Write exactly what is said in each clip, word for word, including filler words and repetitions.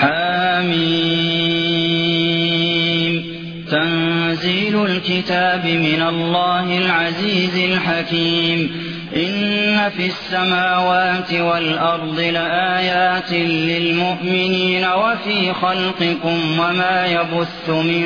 حميم تنزيل الكتاب من الله العزيز الحكيم إن في السماوات والأرض لآيات للمؤمنين وفي خلقكم وما يبث من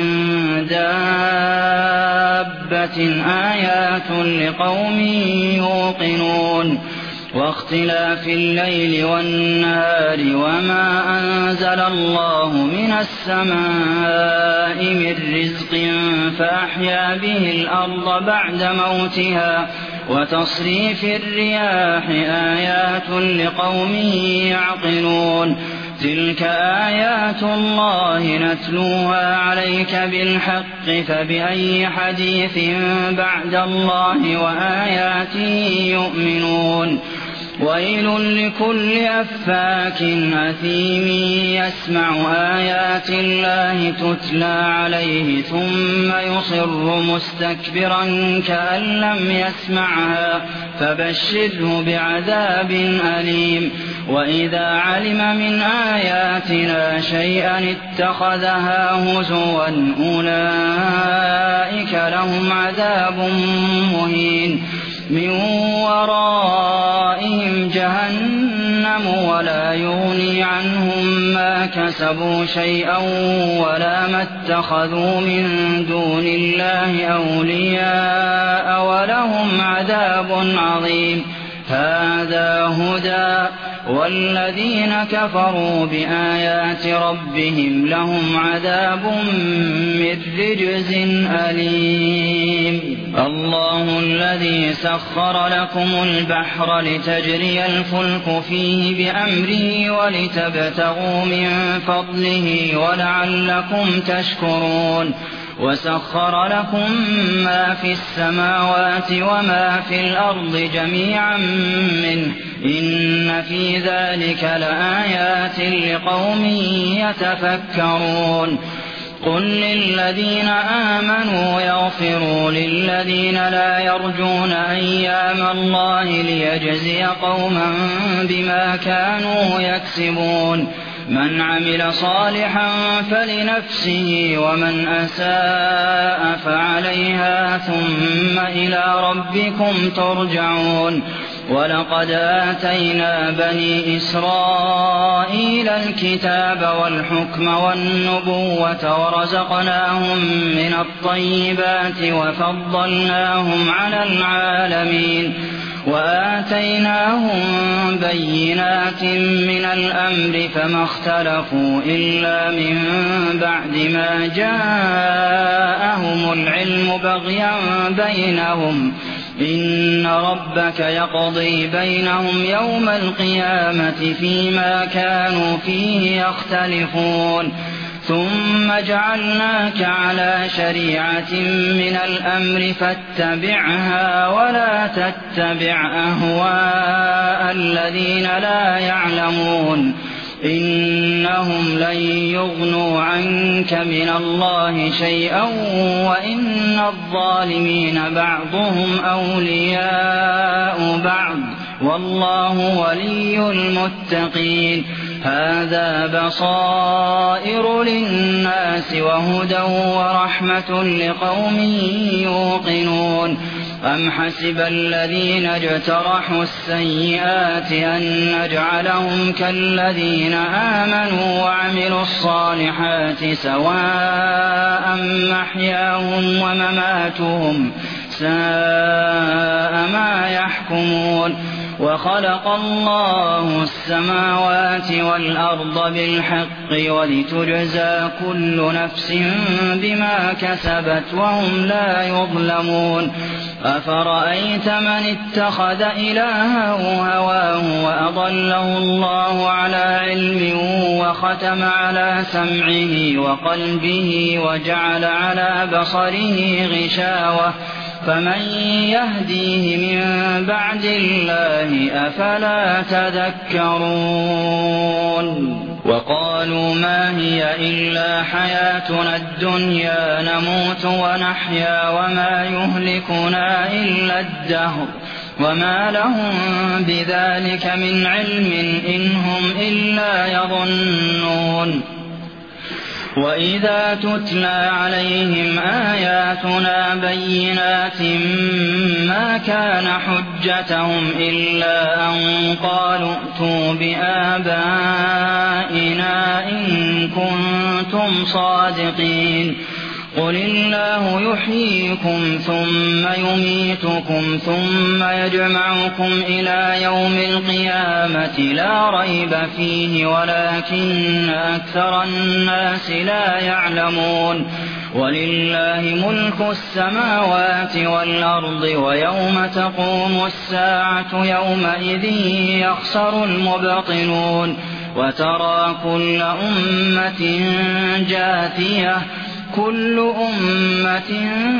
دابة آيات لقوم يوقنون واختلاف الليل والنهار وما أنزل الله من السماء من رزق فأحيا به الأرض بعد موتها وتصريف الرياح آيات لقوم يعقلون تلك آيات الله نتلوها عليك بالحق فبأي حديث بعد الله وآياته يؤمنون ويل لكل أفاك أثيم يسمع آيات الله تتلى عليه ثم يصر مستكبرا كأن لم يسمعها فبشره بعذاب أليم وإذا علم من آياتنا شيئا اتخذها هزوا أولئك لهم عذاب مهين من ورائهم جهنم ولا يغني عنهم ما كسبوا شيئا ولا ما اتخذوا من دون الله أولياء ولهم عذاب عظيم هذا هدى والذين كفروا بآيات ربهم لهم عذاب من رجز أليم الله الذي سخر لكم البحر لتجري الفلك فيه بأمره ولتبتغوا من فضله ولعلكم تشكرون وسخر لكم ما في السماوات وما في الأرض جميعا منه إن في ذلك لآيات لقوم يتفكرون قل للذين آمنوا يغفروا للذين لا يرجون أيام الله ليجزي قوما بما كانوا يكسبون من عمل صالحا فلنفسه ومن أساء فعليها ثم إلى ربكم ترجعون ولقد آتينا بني إسرائيل الكتاب والحكم والنبوة ورزقناهم من الطيبات وفضلناهم على العالمين وآتيناهم بينات من الأمر فما اختلفوا إلا من بعد ما جاءهم العلم بغيا بينهم إن ربك يقضي بينهم يوم القيامة فيما كانوا فيه يختلفون ثم جعلناك على شريعة من الأمر فاتبعها ولا تتبع أهواء الذين لا يعلمون إنهم لن يغنوا عنك من الله شيئا وإن الظالمين بعضهم أولياء بعض والله ولي المتقين هذا بصائر للناس وهدى ورحمة لقوم يوقنون أم حسب الذين اجترحوا السيئات أن نجعلهم كالذين آمنوا وعملوا الصالحات سواء محياهم ومماتهم ساء ما يحكمون وخلق الله السماوات والأرض بالحق ولتجزى كل نفس بما كسبت وهم لا يظلمون أفرأيت من اتخذ إلهه هواه وأضله الله على علم وختم على سمعه وقلبه وجعل على بصره غشاوة فمن يهديه من بعد الله أفلا تذكرون وقالوا ما هي إلا حياتنا الدنيا نموت ونحيا وما يهلكنا إلا الدهر وما لهم بذلك من علم إن هم إلا يظنون. وإذا تتلى عليهم آياتنا بينات ما كان حجتهم إلا أن قالوا ائتوا بآبائنا إن كنتم صادقين. قل الله يحييكم ثم يميتكم ثم يجمعكم إلى يوم القيامة لا ريب فيه ولكن أكثر الناس لا يعلمون. ولله ملك السماوات والأرض ويوم تقوم الساعة يومئذ يخسر المبطلون. وترى كل أمة جاثية كل أمة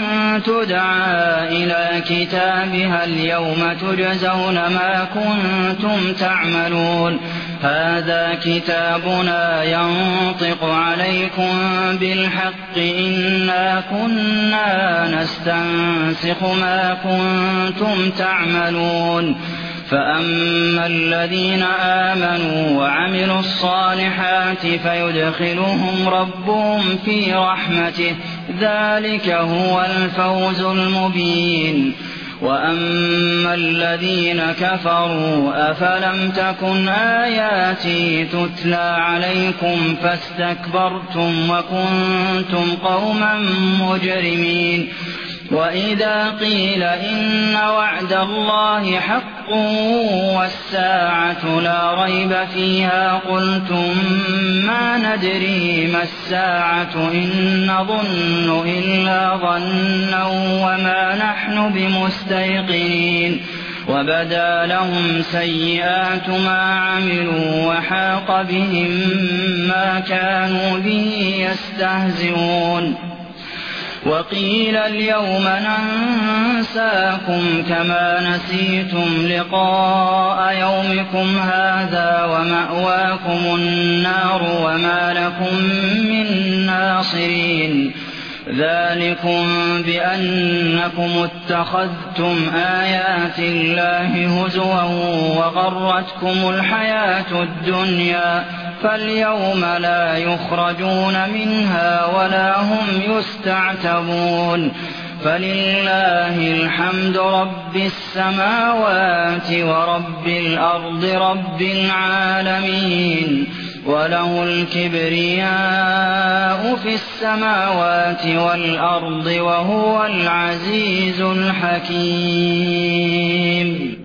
تدعى إلى كتابها اليوم تجزون ما كنتم تعملون. هذا كتابنا ينطق عليكم بالحق إنا كنا نستنسخ ما كنتم تعملون. فأما الذين آمنوا وعملوا الصالحات فيدخلهم ربهم في رحمته ذلك هو الفوز المبين. وأما الذين كفروا أفلم تكن آياتي تتلى عليكم فاستكبرتم وكنتم قوما مجرمين. وإذا قيل إن وعد الله حق والساعة لا ريب فيها قلتم ما ندري ما الساعة إن نظن إلا ظنا وما نحن بمستيقنين. وبدا لهم سيئات ما عملوا وحاق بهم ما كانوا به يستهزئون. وقيل اليوم ننساكم كما نسيتم لقاء يومكم هذا ومأواكم النار وما لكم من ناصرين. ذلكم بأنكم اتخذتم آيات الله هزوا وغرتكم الحياة الدنيا فاليوم لا يخرجون منها ولا هم يستعتبون. فلله الحمد رب السماوات ورب الأرض رب العالمين. وله الكبرياء في السماوات والأرض وهو العزيز الحكيم.